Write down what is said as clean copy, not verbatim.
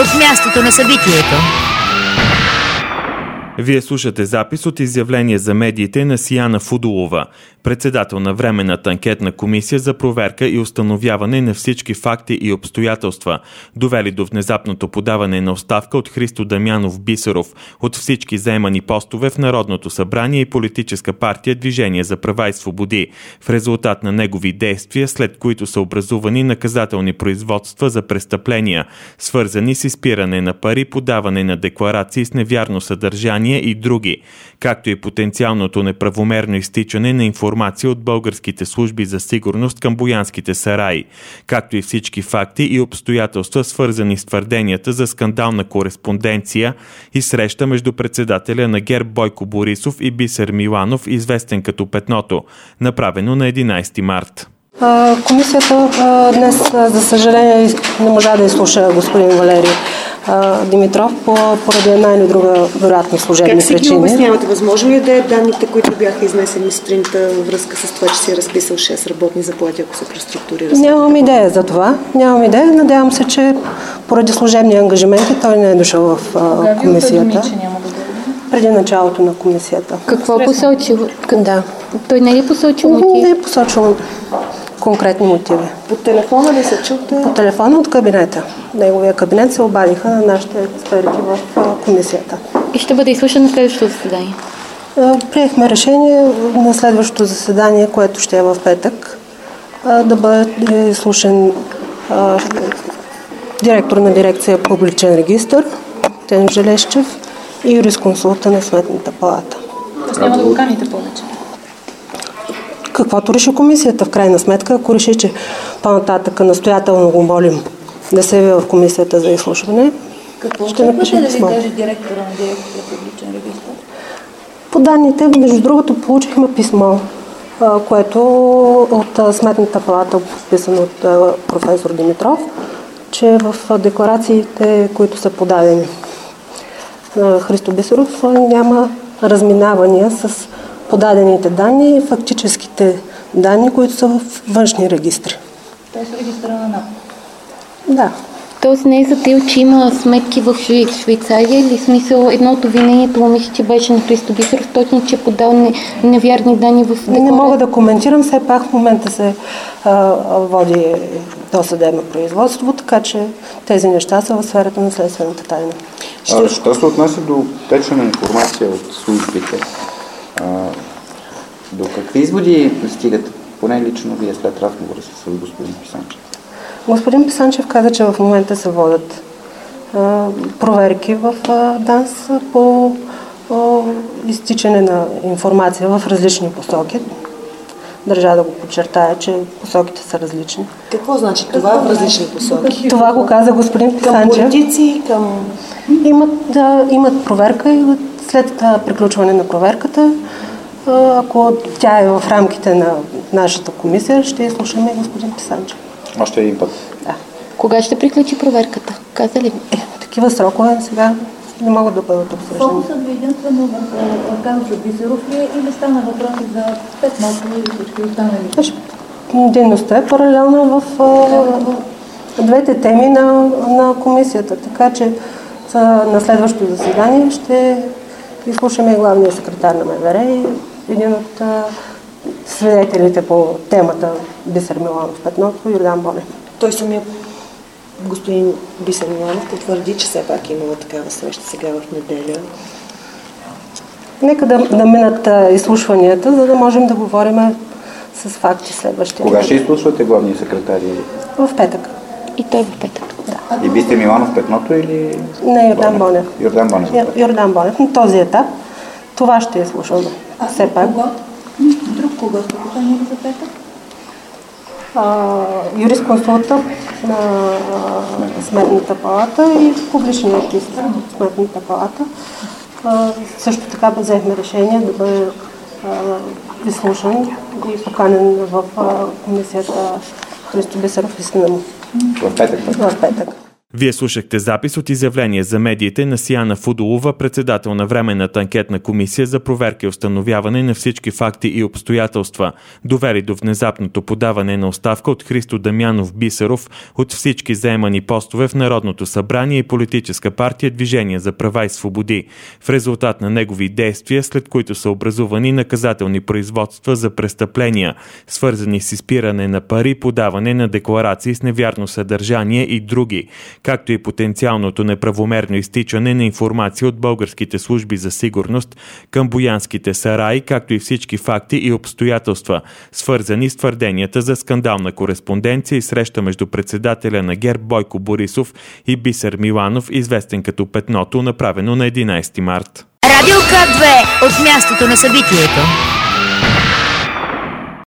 от мястото на събитието. Вие слушате запис от изявление за медиите на Сияна Фудулова, председател на Временната анкетна комисия за проверка и установяване на всички факти и обстоятелства, довели до внезапното подаване на оставка от Христо Дамянов Бисеров от всички заемани постове в Народното събрание и политическа партия Движение за права и свободи, в резултат на негови действия, след които са образувани наказателни производства за престъпления, свързани с изпиране на пари, подаване на декларации с невярно съдържание и други, както и потенциалното неправомерно изтичане на информация от българските служби за сигурност към Боянските сараи, както и всички факти и обстоятелства, свързани с твърденията за скандална кореспонденция и среща между председателя на ГЕРБ Бойко Борисов и Бисер Миланов, известен като Петното, направено на 11 март. Комисията днес, за съжаление, не можа да изслуша господин Валери Димитров поради една или друга вероятно служебни причини. Как си ги обяснявате? Възможно ли да е данните, които бяха изнесени сутринта във връзка с това, че си е разписал 6 работни заплати, ако се преструктурира? Нямам идея за това. Нямам идея. Надявам се, че поради служебни ангажименти той не е дошъл в комисията. Преди началото на комисията. Какво посочил? Да. Той не е посочил мотиви? Не е посочил конкретни мотиви. По телефона ли се чухте? По телефона от кабинета. Неговия кабинет се обадиха на нашите експерти в комисията. И ще бъде изслушан на следващото заседание? Приехме решение на следващото заседание, което ще е в петък, да бъде изслушан директор на дирекция Публичен регистър Тен Желещев и юрисконсулта на Сметната палата. Тоест няма да го каните повече? Каквото реши комисията, в крайна сметка, ако реши, че по-нататък настоятелно го молим да се яви в комисията за изслушване, ще напишем писмо. Какво ще директора на дирекция Публичен регистър? По данните, между другото, получихме писмо, което от Сметната палата, подписано от професор Димитров, че в декларациите, които са подадени на Христо Бисеров, няма разминавания с подадените данни и фактическите данни, които са в външни регистри. Тоест регистъра на НАП? Да. Тоест не е затил, че има сметки в Швейцария или смисъл едно от обвинението му мисля, че беше на Христо Бисеров, точно, че е подал невярни данни в декларация? Не мога да коментирам, все пак в момента се води досъдебно производство, така че тези неща са в сферата на следствената тайна. Що се отнася до течена информация от службите, до какви изводи стигате, поне лично вие след разговора с господин Писанчев? Господин Писанчев каза, че в момента се водят проверки в ДАНС по изтичане на информация в различни посоки. Държа да го подчертая, че посоките са различни. Какво значи това в различни посоки? Това го каза господин Писанчев. Към политици, към... Имат проверка и след приключване на проверката, ако тя е в рамките на нашата комисия, ще изслушаме господин Писанчев. Още един път? Да. Кога ще приключи проверката? Каза ли? Такива срокове сега не могат да бъдат обсъждани. Фокусът ви единствено в казуса Бисеров ли или стана въпроси за Петното или всички останали? Дейността е паралелна в двете теми на комисията, така че на следващото заседание ще изслушаме главния секретар на МВР и един от свидетелите по темата Бисер Миланов Петното, Йордан Бонев. Той самия господин Бисер Миланов потвърди, че все пак имала такава среща сега в неделя. Нека да минат изслушванията, за да можем да говорим с факти следващия. Кога ще изслушвате главния секретар? В петък. И той в петък. Да. И Бисер Миланов Петното или... Не, Йордан Бонев. Йордан Бонев. Йордан Бонев. На този етап това ще изслушваме. Все пак. Друг кого сте поканили за петък? Юрисконсулта на Сметната палата и публичния регистър на Сметната палата. Също така взехме решение да бъде изслушан и поканен в комисията Христо Бисеров и сина му. В петък. В петък. Вие слушахте запис от изявление за медиите на Сияна Фудулова, председател на Временната анкетна комисия за проверка и установяване на всички факти и обстоятелства, довели до внезапното подаване на оставка от Христо Дамянов Бисеров от всички заемани постове в Народното събрание и политическа партия Движение за права и свободи, в резултат на негови действия, след които са образувани наказателни производства за престъпления, свързани с изпиране на пари, подаване на декларации с невярно съдържание и други, както и потенциалното неправомерно изтичане на информация от българските служби за сигурност към боянските сараи, както и всички факти и обстоятелства, свързани с твърденията за скандална кореспонденция и среща между председателя на ГЕРБ Бойко Борисов и Бисер Миланов, известен като Петното, направено на 11 март. Радио К2 от мястото на събитието.